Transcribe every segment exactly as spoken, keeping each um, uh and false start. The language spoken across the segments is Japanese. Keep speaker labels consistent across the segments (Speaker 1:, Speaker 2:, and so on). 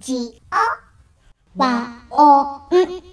Speaker 1: ジオワオン。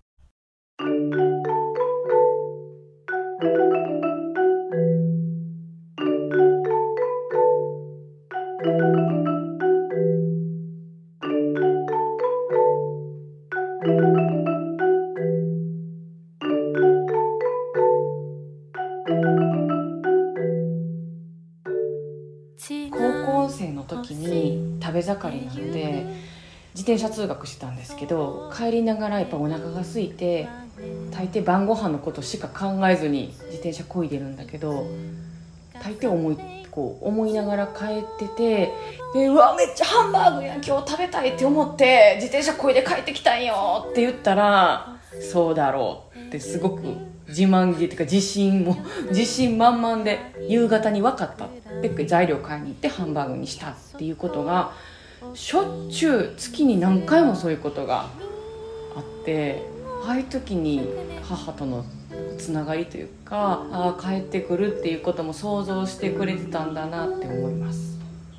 Speaker 2: 高校生の時に食べ盛りなんで自転車通学してたんですけど、帰りながらやっぱお腹が空いて大抵晩ご飯のことしか考えずに自転車漕いでるんだけど、大抵思いこう思いながら帰ってて、でうわめっちゃハンバーグやん今日食べたいって思って自転車漕いで帰ってきたんよって言ったら、そうだろうってすごく自慢げっていうか自信も自信満々で、夕方に分かったって材料買いに行ってハンバーグにしたっていうことがしょっちゅう月に何回もそういうことがあって、ああいう時に母とのつながりというか、ああ帰ってくるっていうことも想像してくれてたんだなって思います。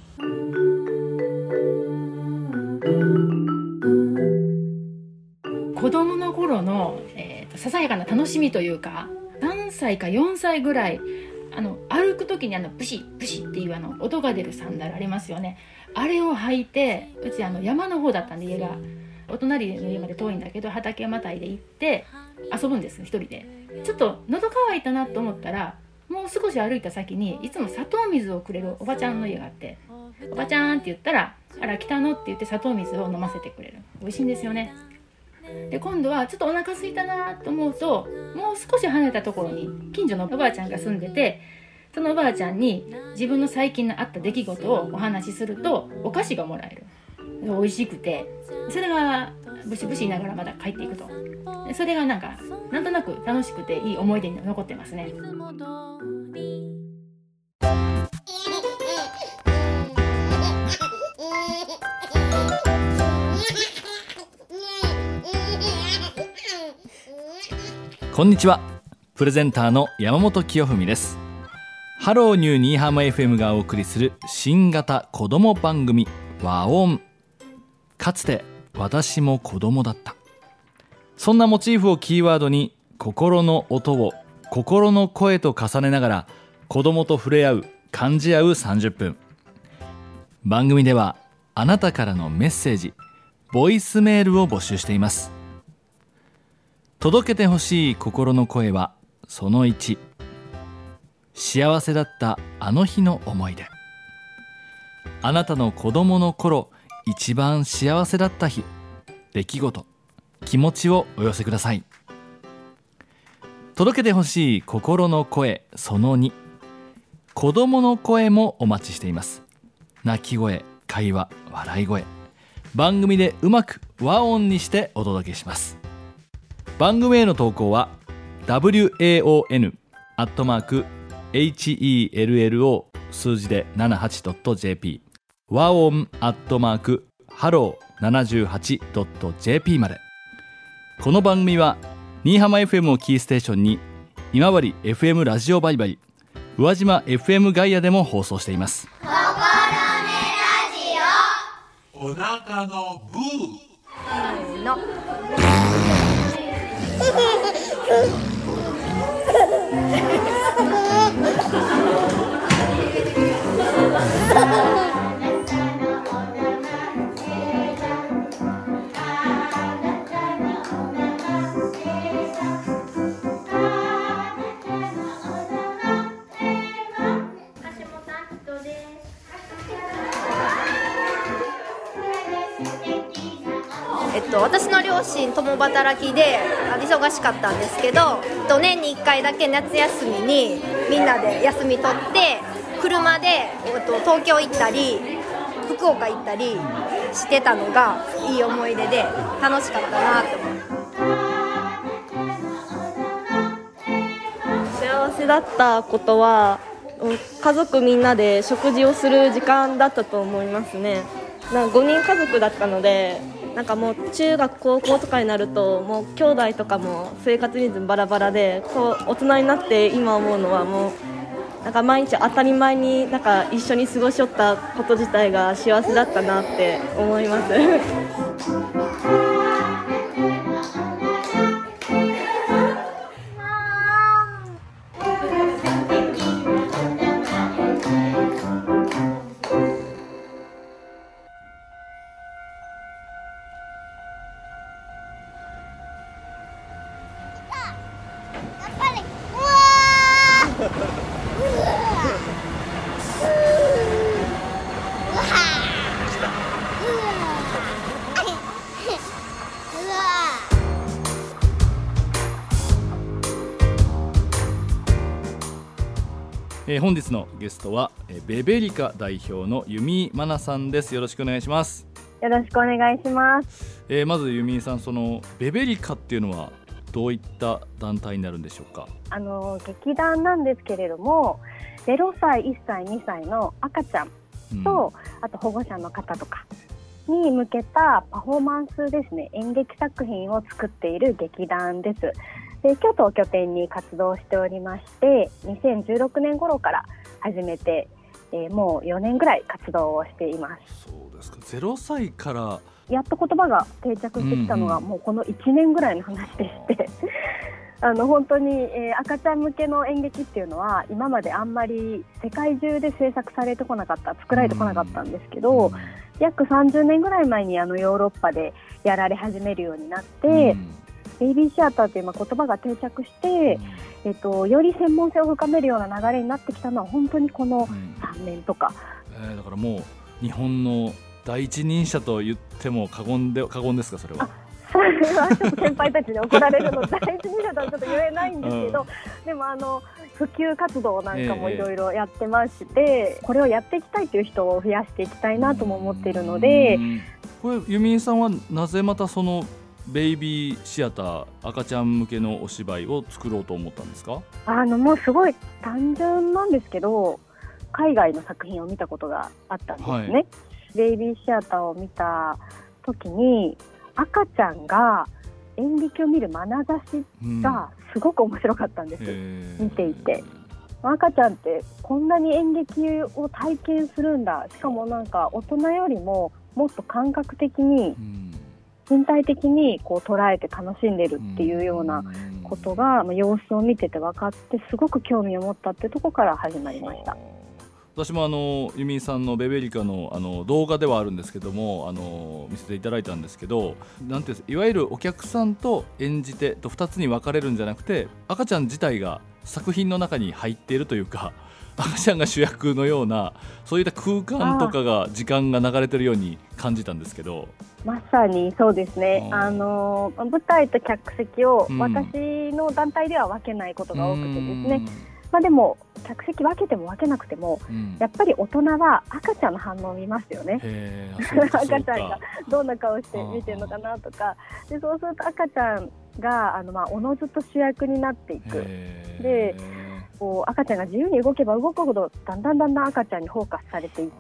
Speaker 3: 子供の頃の、えーと、ささやかな楽しみというか、さんさいかよんさいぐらい、あの歩く時にあのブシッブシッっていうあの音が出るサンダルありますよね。あれを履いて、うちあの山の方だったんで家が、お隣の家まで遠いんだけど畑をまたいで行って遊ぶんです一人で。ちょっと喉乾いたなと思ったら、もう少し歩いた先にいつも砂糖水をくれるおばちゃんの家があって、おばちゃんって言ったら、あら来たのって言って砂糖水を飲ませてくれる。美味しいんですよね。で今度はちょっとお腹空いたなと思うと、もう少し離れたところに近所のおばあちゃんが住んでて、そのおばあちゃんに自分の最近のあった出来事をお話しするとお菓子がもらえる。美味しくて、それがブシブシ言いながらまだ帰っていくと、それがなんかなんとなく楽しくていい思い出に残ってますね。
Speaker 4: こんにちは、プレゼンターの山本清文です。ハローニュー新居浜 エフエム がお送りする新型子供番組和音。かつて私も子供だった。そんなモチーフをキーワードに、心の音を心の声と重ねながら子供と触れ合う、感じ合うさんじゅっぷん。番組ではあなたからのメッセージ、ボイスメールを募集しています。届けてほしい心の声はそのいち、幸せだったあの日の思い出。あなたの子供の頃一番幸せだった日、出来事、気持ちをお寄せください。届けてほしい心の声そのに、子供の声もお待ちしています。泣き声、会話、笑い声、番組でうまく和音にしてお届けします。番組への投稿は ワン アットマーク ヘルロー 数字で ななじゅうはち ドット ジェーピー 和音アットマークハロー ななじゅうはち ドット ジェーピー まで。この番組は新居浜 エフエム をキーステーションに今治 エフエム ラジオバリバリ、宇和島 エフエム ガイアでも放送しています。
Speaker 1: 心根ラジオ。
Speaker 5: お腹のブー
Speaker 3: の
Speaker 6: えっと、私の両親共働きで忙しかったんですけど、年にいっかいだけ夏休みにみんなで休み取って車で東京行ったり福岡行ったりしてたのがいい思い出で楽しかったなって思い
Speaker 7: ます。幸せだったことは家族みんなで食事をする時間だったと思いますね。なんかごにん家族だったので、なんかもう中学高校とかになるともう兄弟とかも生活リズムバラバラで、こう大人になって今思うのはもうなんか毎日当たり前になんか一緒に過ごしよったこと自体が幸せだったなって思います
Speaker 4: えー、本日のゲストは、えー、ベベリカ代表の弓井真奈さんです。よろしくお願いします。
Speaker 8: よろしくお願いします。
Speaker 4: えー、まず弓井さん、そのベベリカっていうのはどういった団体になるんでしょうか？
Speaker 8: あの劇団なんですけれども、ゼロさい、いっさい、にさいの赤ちゃんと、うん、あと保護者の方とかに向けたパフォーマンスですね、演劇作品を作っている劇団です。で京都を拠点に活動しておりまして、にせんじゅうろくねん頃から始めて、えー、もうよねんぐらい活動をしています。
Speaker 4: そうですか。ゼロさいから
Speaker 8: やっと言葉が定着してきたのが、うんうん、もうこのいちねんぐらいの話でしてあの本当に、えー、赤ちゃん向けの演劇っていうのは今まであんまり世界中で制作されてこなかった、作られてこなかったんですけど、うん、約さんじゅうねんぐらい前にあのヨーロッパでやられ始めるようになって、うんベイビーシアターという言葉が定着して、うんえっと、より専門性を深めるような流れになってきたのは本当にこのさんねんとか、
Speaker 4: うんえー、だからもう日本の第一人者と言っても過言で過言ですか？それは。
Speaker 8: それはちょっと先輩たちに怒られるので第一人者とはちょっと言えないんですけど、うん、でもあの普及活動なんかもいろいろやってまして、えー、これをやっていきたいという人を増やしていきたいなとも思っているので、
Speaker 4: これ弓井さんはなぜまたそのベイビーシアター、赤ちゃん向けのお芝居を作ろうと思ったんですか？
Speaker 8: あのもうすごい単純なんですけど、海外の作品を見たことがあったんですね、はい、ベイビーシアターを見た時に赤ちゃんが演劇を見る眼差しがすごく面白かったんです、うん、見ていて赤ちゃんってこんなに演劇を体験するんだ、しかもなんか大人よりももっと感覚的に、うん身体的にこう捉えて楽しんでるっていうようなことが、まあ、様子を見てて分かってすごく興味を持ったってとこから始まりました。
Speaker 4: 私もあの弓井さんのベベリカ の, あの動画ではあるんですけども、あの見せていただいたんですけど、なんていうんですいわゆるお客さんと演じ手とふたつに分かれるんじゃなくて、赤ちゃん自体が作品の中に入っているというか、赤ちゃんが主役のようなそういった空間とかが時間が流れてるように感じたんですけど。
Speaker 8: まさにそうですね。あの舞台と客席を私の団体では分けないことが多くてですね、まあ、でも客席分けても分けなくても、うん、やっぱり大人は赤ちゃんの反応を見ますよね。赤ちゃんがどんな顔して見てるのかなとかで、そうすると赤ちゃんがあの、まあ、おのずと主役になっていく。でこう赤ちゃんが自由に動けば動くほどだんだんだんだん赤ちゃんにフォーカスされていって、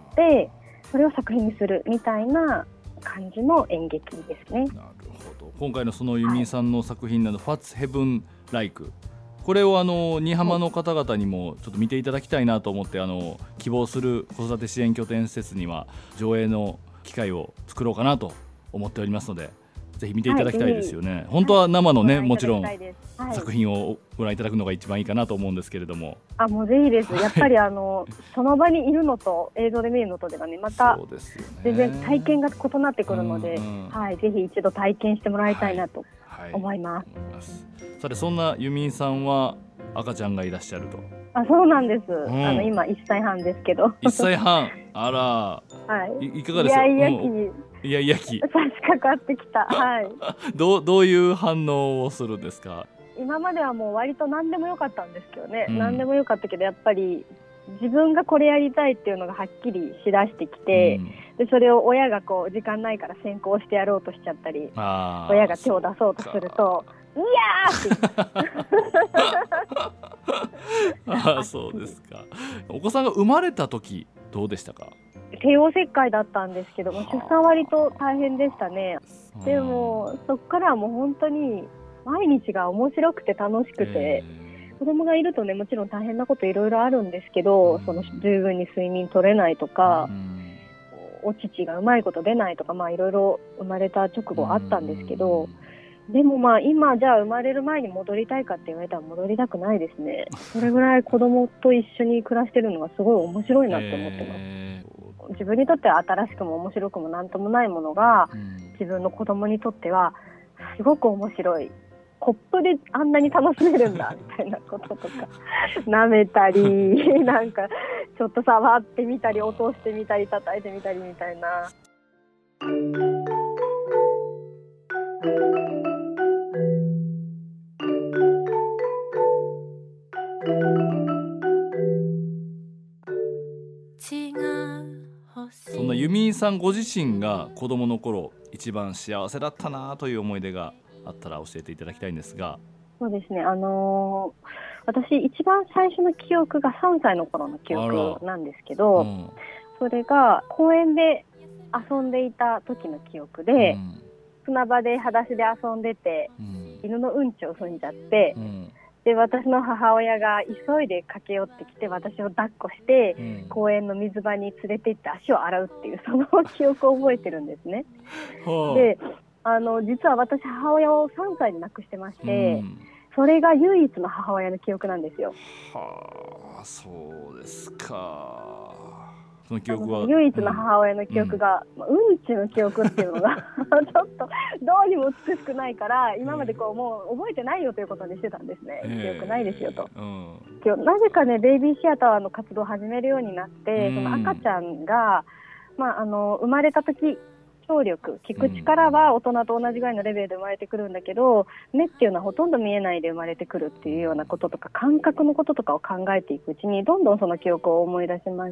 Speaker 8: それを作品にするみたいな感じの演劇ですね。なる
Speaker 4: ほど。今回のその弓井さんの作品など、はい、What's Heaven Like、 これをあの新居浜の方々にもちょっと見ていただきたいなと思って、あの希望する子育て支援拠点施設には上映の機会を作ろうかなと思っておりますので、ぜひ見ていただきたいですよね、はい、本当は生のね、はい、もちろん、はい、作品をご覧いただくのが一番いいかなと思うんですけれども。
Speaker 8: あもうぜひです。やっぱりあのその場にいるのと映像で見るのとではね、また全然体験が異なってくるので、うんうん、はい、ぜひ一度体験してもらいたいなと思います、はいはい、
Speaker 4: さてそんな弓井さんは赤ちゃんがいらっしゃると。
Speaker 8: あそうなんです、うん、あの今いっさいはんですけど。
Speaker 4: いっさいはんあら、はい、い, いかがですか？
Speaker 8: いやいや期に
Speaker 4: いやいや期
Speaker 8: 差し掛かってきた、はい、
Speaker 4: ど, うどういう反応をするんですか？
Speaker 8: 今まではもう割と何でもよかったんですけどね、うん、何でもよかったけどやっぱり自分がこれやりたいっていうのがはっきりしだしてきて、うん、でそれを親がこう時間ないから先行してやろうとしちゃったり、親が手を出そうとするといやーって
Speaker 4: あそうですか。お子さんが生まれた時どうでしたか？
Speaker 8: 帝王切開だったんですけども、出産は割と大変でしたね。でもそこからはもう本当に毎日が面白くて楽しくて、 子供がいるとね、もちろん大変なこといろいろあるんですけど、その十分に睡眠取れないとか、お乳がうまいこと出ないとか、まあいろいろ生まれた直後あったんですけど、でもまあ今じゃあ生まれる前に戻りたいかって言われたら戻りたくないですね。それぐらい子供と一緒に暮らしてるのがすごい面白いなって思ってます。えー、自分にとっては新しくも面白くもなんともないものが、うん、自分の子供にとってはすごく面白い。コップであんなに楽しめるんだみたいなこととか舐めたりなんかちょっと触ってみたり落としてみたり叩いてみたりみたいな。
Speaker 4: そんなユミさんご自身が子供の頃一番幸せだったなという思い出があったら教えていただきたいんですが。
Speaker 8: そうですね、あのー、私一番最初の記憶がさんさいの頃の記憶なんですけど、うん、それが公園で遊んでいた時の記憶で、うん、砂場で裸足で遊んでて、うん、犬のうんちを踏んじゃって、うん、で私の母親が急いで駆け寄ってきて私を抱っこして、うん、公園の水場に連れて行って足を洗うっていうその記憶を覚えてるんですね。で、あの実は私母親をさんさいで亡くしてまして、うん、それが唯一の母親の記憶なんですよ。
Speaker 4: はあ、そうですか。その記憶は
Speaker 8: 唯一の母親の記憶が、うん、うんちの記憶っていうのがちょっとどうにも美しくないから今までこうもう覚えてないよということにしてたんですね、えー、記憶ないですよと、うん、今日なぜかねベイビーシアターの活動を始めるようになって、うん、その赤ちゃんが、まあ、あの生まれた時聴力、聞く力は大人と同じぐらいのレベルで生まれてくるんだけど、目っていうのはほとんど見えないで生まれてくるっていうようなこととか感覚のこととかを考えていくうちにどんどんその記憶を思い出しまして、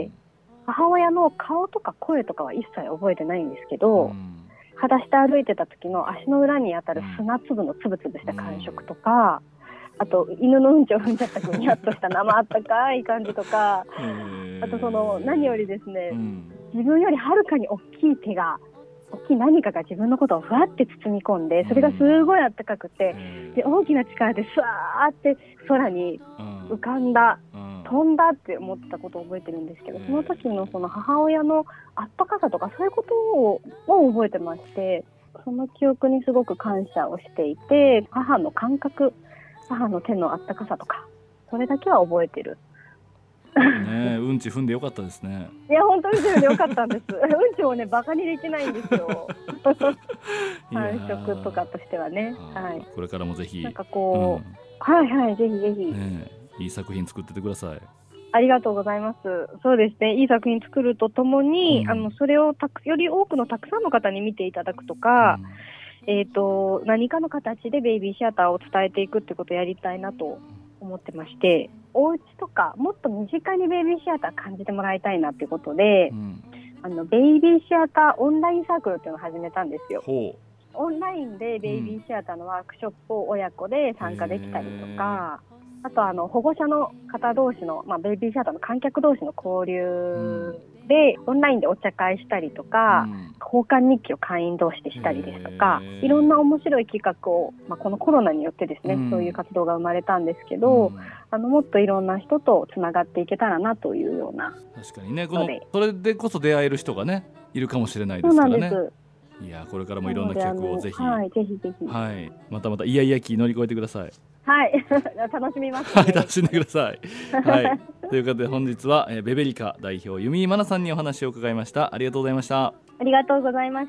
Speaker 8: 母親の顔とか声とかは一切覚えてないんですけど、裸足で歩いてた時の足の裏に当たる砂粒のつぶつぶした感触とか、あと犬のうんちを踏んじゃったぐにゃっとした生あったかい感じとか、あとその何よりですね、自分よりはるかに大きい手が大きい何かが自分のことをふわって包み込んで、それがすごいあったかくて、で大きな力でスワーって空に浮かんだ、飛んだって思ったことを覚えてるんですけど、その時のその母親のあったかさとかそういうことを、を覚えてまして、その記憶にすごく感謝をしていて、母の感覚、母の手のあったかさとかそれだけは覚えてる。
Speaker 4: ね、うんち踏んでよかったですね。
Speaker 8: いや本当に踏んでよかったんですうんちをねバカにできないんですよ繁殖とかとしてはね、はい、
Speaker 4: これからもぜひ
Speaker 8: なんかこう、うん、はいはいぜひぜひ、
Speaker 4: ね、いい作品作っててください。
Speaker 8: ありがとうございます。そうですね、いい作品作るとともに、うん、あのそれをたくより多くのたくさんの方に見ていただくとか、うん、えーと、何かの形でベイビーシアターを伝えていくってことをやりたいなと思ってまして、お家とかもっと身近にベイビーシアター感じてもらいたいなっていうことで、うん、あのベイビーシアターオンラインサークルっていうのを始めたんですよ。ほう。オンラインでベイビーシアターのワークショップを親子で参加できたりとか、あとあの保護者の方同士の、まあ、ベイビーシアターの観客同士の交流で、うん、オンラインでお茶会したりとか、うん、交換日記を会員同士でしたりですとか、いろんな面白い企画を、まあ、このコロナによってですね、うん、そういう活動が生まれたんですけど、うん、あのもっといろんな人とつながっていけたらなというような。
Speaker 4: 確かにね、このそれでこそ出会える人がねいるかもしれないですからね。そうなんです。いやこれからもいろんな企画をぜひ、
Speaker 8: はい、ぜひぜひ、
Speaker 4: はい、またまたイヤイヤ期乗り越えてください。
Speaker 8: はい楽しみます、ね、
Speaker 4: はい、楽しんでくださいはい、ということで本日は、えー、ベベリカ代表弓井真奈さんにお話を伺いました。ありがとうございました。
Speaker 8: ありがとうございました。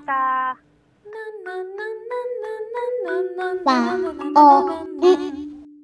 Speaker 1: わおん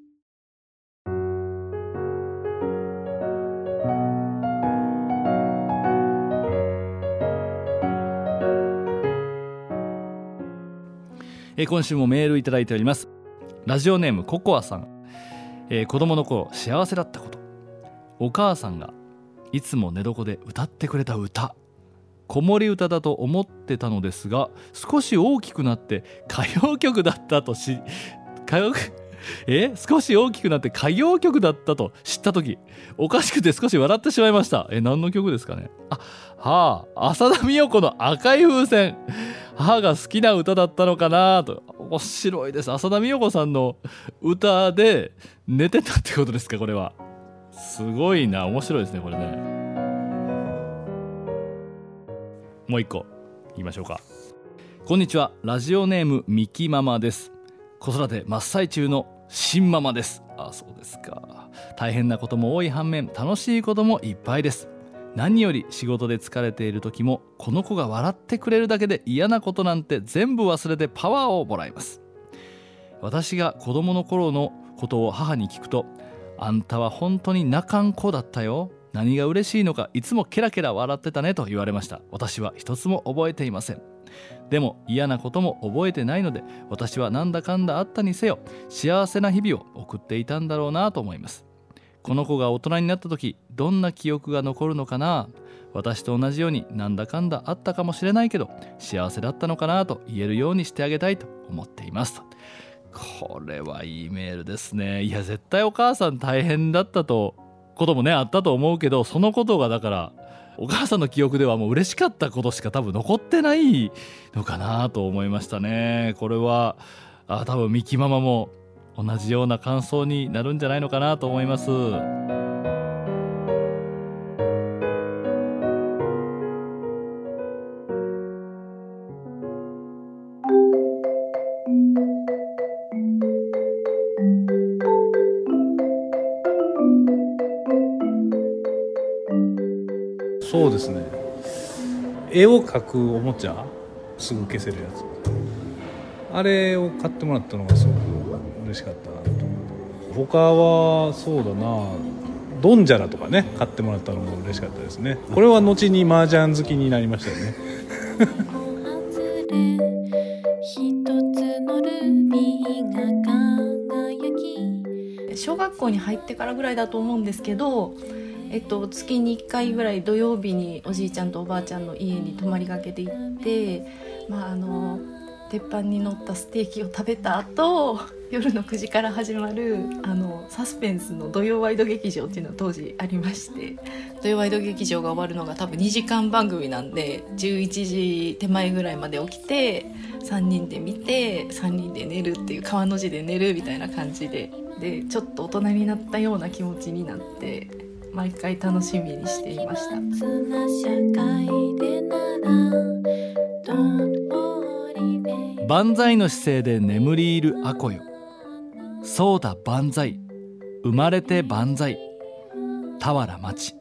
Speaker 4: えー、今週もメールいただいております。ラジオネームココアさん、えー、子供の頃幸せだったこと、お母さんがいつも寝床で歌ってくれた歌、子守歌だと思ってたのですが少し大きくなって歌謡曲だったとし歌謡え少し大きくなって歌謡曲だったと知った時おかしくて少し笑ってしまいました。え何の曲ですかね。あはあ、浅田美代子の赤い風船、母が好きな歌だったのかなと。 面白いです。浅田美代子さんの歌で寝てたってことですか。これはすごいな、面白いですねこれね。もう一個言いましょうか。こんにちは、ラジオネームミキママです。子育て真っ最中の新ママです。あ、そうですか。大変なことも多い反面楽しいこともいっぱいです。何より仕事で疲れている時もこの子が笑ってくれるだけで嫌なことなんて全部忘れてパワーをもらいます。私が子供の頃のことを母に聞くと、あんたは本当に泣かん子だったよ、何が嬉しいのかいつもケラケラ笑ってたねと言われました。私は一つも覚えていません。でも嫌なことも覚えてないので、私はなんだかんだあったにせよ幸せな日々を送っていたんだろうなと思います。この子が大人になった時どんな記憶が残るのかな。私と同じようになんだかんだあったかもしれないけど幸せだったのかなと言えるようにしてあげたいと思っていますと。これはいいメールですね。いや絶対お母さん大変だったとこともねあったと思うけど、そのことがだからお母さんの記憶ではもう嬉しかったことしか多分残ってないのかなと思いましたね。これはあ多分ミキママも同じような感想になるんじゃないのかなと思います。
Speaker 9: そうですね、絵を描くおもちゃすぐ消せるやつ、あれを買ってもらったのがすごく嬉しかったなと。他はそうだな、ドンジャラとかね買ってもらったのも嬉しかったですね。これは後に麻雀好きになりましたよね
Speaker 10: 小学校に入ってからぐらいだと思うんですけど、えっと、月にいっかいぐらい土曜日におじいちゃんとおばあちゃんの家に泊まりがけて行って、まあ、あの鉄板に乗ったステーキを食べた後、夜のくじから始まるあのサスペンスの土曜ワイド劇場っていうのが当時ありまして、土曜ワイド劇場が終わるのが多分にじかん番組なんでじゅういちじ手前ぐらいまで起きてさんにんで見てさんにんで寝るっていう、川の字で寝るみたいな感じで、でちょっと大人になったような気持ちになって毎回楽しみにしていました。
Speaker 4: 万歳の姿勢で眠り入るあこよ、そうだ万歳、生まれて万歳、俵町。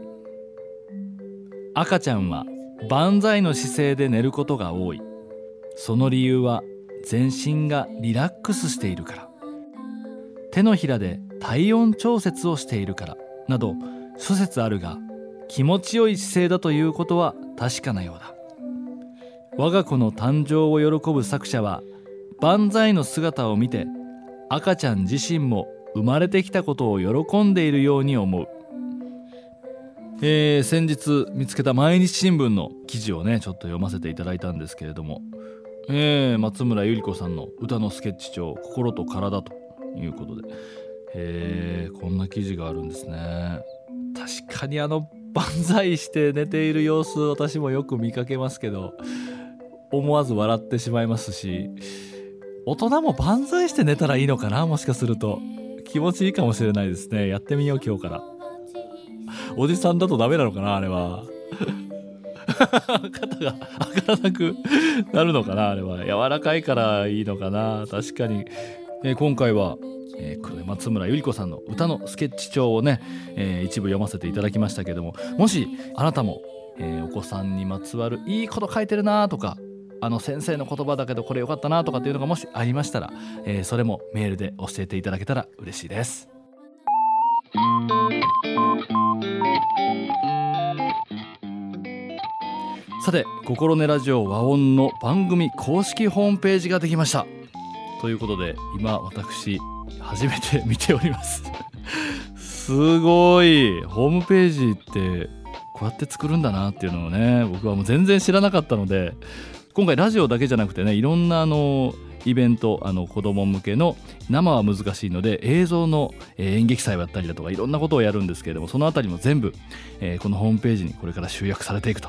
Speaker 4: 赤ちゃんは万歳の姿勢で寝ることが多い。その理由は全身がリラックスしているから、手のひらで体温調節をしているからなど諸説あるが、気持ちよい姿勢だということは確かなようだ。我が子の誕生を喜ぶ作者は万歳の姿を見て、赤ちゃん自身も生まれてきたことを喜んでいるように思う。えー、先日見つけた毎日新聞の記事をねちょっと読ませていただいたんですけれども、えー、松村百合子さんの歌のスケッチ帳、心と体ということで、へー、こんな記事があるんですね。確かにあの万歳して寝ている様子、私もよく見かけますけど思わず笑ってしまいますし、大人も万歳して寝たらいいのかな、もしかすると気持ちいいかもしれないですね。やってみよう今日から。おじさんだとダメなのかな、あれは肩が上がらなくなるのかな、あれは柔らかいからいいのかな。確かに、えー、今回はえー、松村百合子さんの歌のスケッチ帳をね、えー、一部読ませていただきましたけども、もしあなたも、えー、お子さんにまつわるいいこと書いてるなとか、あの先生の言葉だけどこれよかったなとかっていうのがもしありましたら、えー、それもメールで教えていただけたら嬉しいです。さて、心根ラジオ和音の番組公式ホームページができましたということで、今私初めて見ておりますすごい、ホームページってこうやって作るんだなっていうのをね、僕はもう全然知らなかったので、今回ラジオだけじゃなくてね、いろんなあのイベント、あの子供向けの生は難しいので映像の演劇祭をやったりだとかいろんなことをやるんですけれども、そのあたりも全部、えー、このホームページにこれから集約されていくと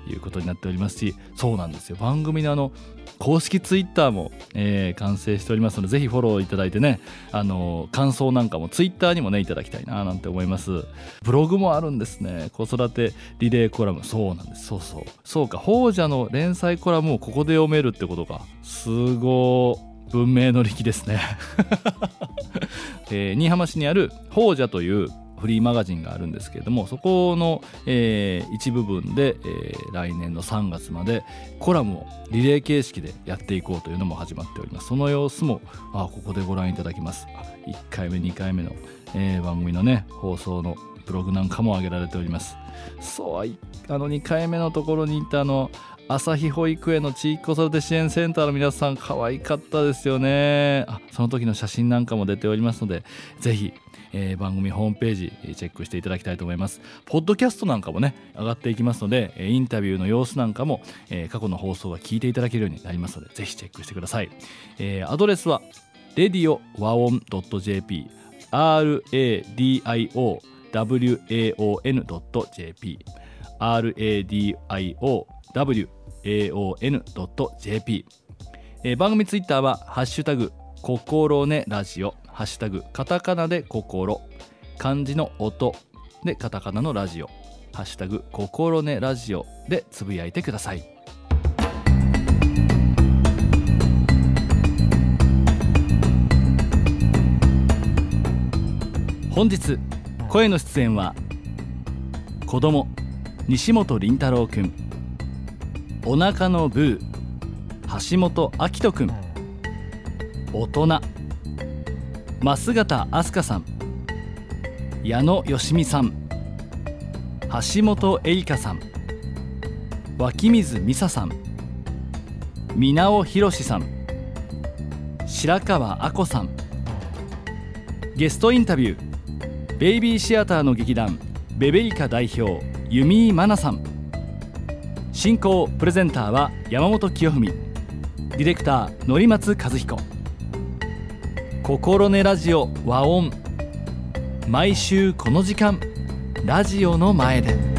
Speaker 4: いうことになっておりますし、そうなんですよ、番組のあの公式ツイッターも、えー、完成しておりますので、ぜひフォローいただいてね、あの感想なんかもツイッターにもねいただきたいななんて思います。ブログもあるんですね、子育てリレーコラム。そうなんです、そうそうそうか、宝者の連載コラムをここで読めるってことか。すごい文明の利器ですね、えー、新居浜市にある宝者というフリーマガジンがあるんですけれども、そこの、えー、一部分で、えー、来年のさんがつまでコラムをリレー形式でやっていこうというのも始まっております。その様子もあここでご覧いただきます。いっかいめにかいめの、えー、番組のね放送のブログなんかも上げられております。そうあのにかいめのところにいたあの朝日保育園の地域子育て支援センターの皆さん、可愛かったですよね。あその時の写真なんかも出ておりますので、ぜひ、えー、番組ホームページチェックしていただきたいと思います。ポッドキャストなんかもね上がっていきますので、インタビューの様子なんかも、えー、過去の放送が聞いていただけるようになりますので、ぜひチェックしてください。えー、アドレスは レディオワオンドットジェーピー アールエーディーアイオーダブリューエーオーエヌドットジェーピー アールエーディーアイオーダブリューエーオーエヌドットジェーピー、えー、番組ツイッターはハッシュタグ心ねラジオ、ハッシュタグカタカナで心、漢字の音でカタカナのラジオ、ハッシュタグ心ねラジオでつぶやいてください。本日声の出演は子供西本凛太郎くん、お腹のブー橋本明人くん、大人増形飛鳥さん、矢野よしみさん、橋本恵梨香さん、脇水美沙さん、皆尾博さん、白川亜子さん。ゲストインタビュー、ベイビーシアターの劇団ベベイカ代表弓井真奈さん。進行プレゼンターは山本清文、ディレクター則松和彦。心根ラジオ和音、毎週この時間ラジオの前で。